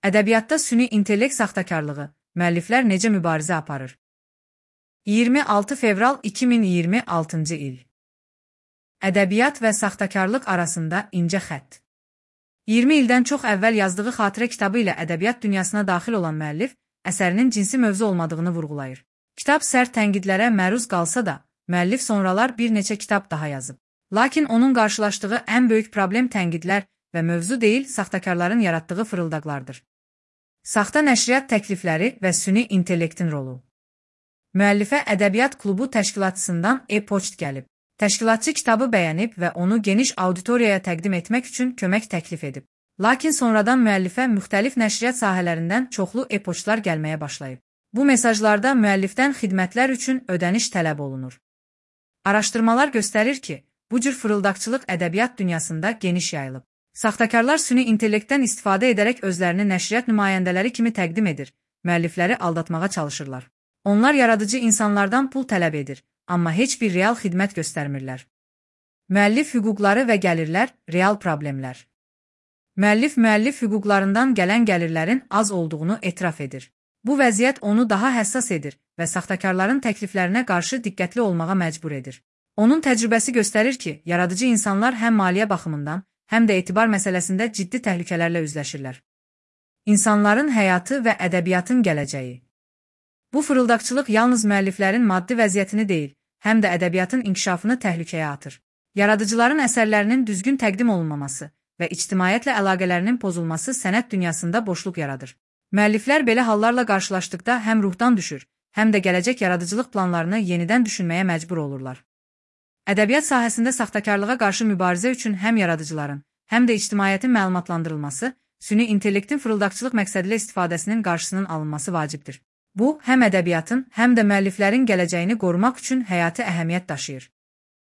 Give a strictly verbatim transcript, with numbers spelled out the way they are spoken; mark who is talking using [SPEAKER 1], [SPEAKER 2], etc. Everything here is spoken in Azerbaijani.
[SPEAKER 1] Ədəbiyyatda süni intellekt saxtakarlığı, müəlliflər necə mübarizə aparır? iyirmi altı fevral iki min iyirmi altıncı il. Ədəbiyyat və saxtakarlıq arasında incə xətt. iyirmi ildən çox əvvəl yazdığı xatirə kitabı ilə ədəbiyyat dünyasına daxil olan müəllif, əsərinin cinsi mövzu olmadığını vurğulayır. Kitab sərt tənqidlərə məruz qalsa da, müəllif sonralar bir neçə kitab daha yazıb. Lakin onun qarşılaşdığı ən böyük problem tənqidlər və mövzu deyil, saxtakarların yaratdığı fırıldaqlardır. Saxta nəşriyyat təklifləri və süni intellektin rolu. Müəllifə Ədəbiyyat Klubu təşkilatçısından e-poçt gəlib. Təşkilatçı kitabı bəyənib və onu geniş auditoriyaya təqdim etmək üçün kömək təklif edib. Lakin sonradan müəllifə müxtəlif nəşriyyat sahələrindən çoxlu e-poçtlar gəlməyə başlayıb. Bu mesajlarda müəllifdən xidmətlər üçün ödəniş tələb olunur. Araşdırmalar göstərir ki, bu cür fırıldaqçılıq ədəbiyyat dünyasında geniş yayılıb. Saxtakarlar süni intellektdən istifadə edərək özlərini nəşriyyat nümayəndələri kimi təqdim edir, müəllifləri aldatmağa çalışırlar. Onlar yaradıcı insanlardan pul tələb edir, amma heç bir real xidmət göstərmirlər. Müəllif hüquqları və gəlirlər, real problemlər. Müəllif müəllif hüquqlarından gələn gəlirlərin az olduğunu etiraf edir. Bu vəziyyət onu daha həssas edir və saxtakarların təkliflərinə qarşı diqqətli olmağa məcbur edir. Onun təcrübəsi göstərir ki, yaradıcı insanlar həm maliyyə baxımından, həm də etibar məsələsində ciddi təhlükələrlə üzləşirlər. İnsanların həyatı və ədəbiyyatın gələcəyi. Bu fırıldaqçılıq yalnız müəlliflərin maddi vəziyyətini deyil, həm də ədəbiyyatın inkişafını təhlükəyə atır. Yaradıcıların əsərlərinin düzgün təqdim olunmaması və ictimaiyyətlə əlaqələrinin pozulması sənət dünyasında boşluq yaradır. Müəlliflər belə hallarla qarşılaşdıqda həm ruhdan düşür, həm də gələcək yaradıcılıq planlarını yenidən düşünməyə məcbur olurlar. Ədəbiyyat sahəsində saxtakarlığa qarşı mübarizə üçün həm yaradıcıların, həm də ictimaiyyətin məlumatlandırılması, süni intellektin fırıldaqçılıq məqsədilə istifadəsinin qarşısının alınması vacibdir. Bu, həm ədəbiyyatın, həm də müəlliflərin gələcəyini qorumaq üçün həyati əhəmiyyət daşıyır.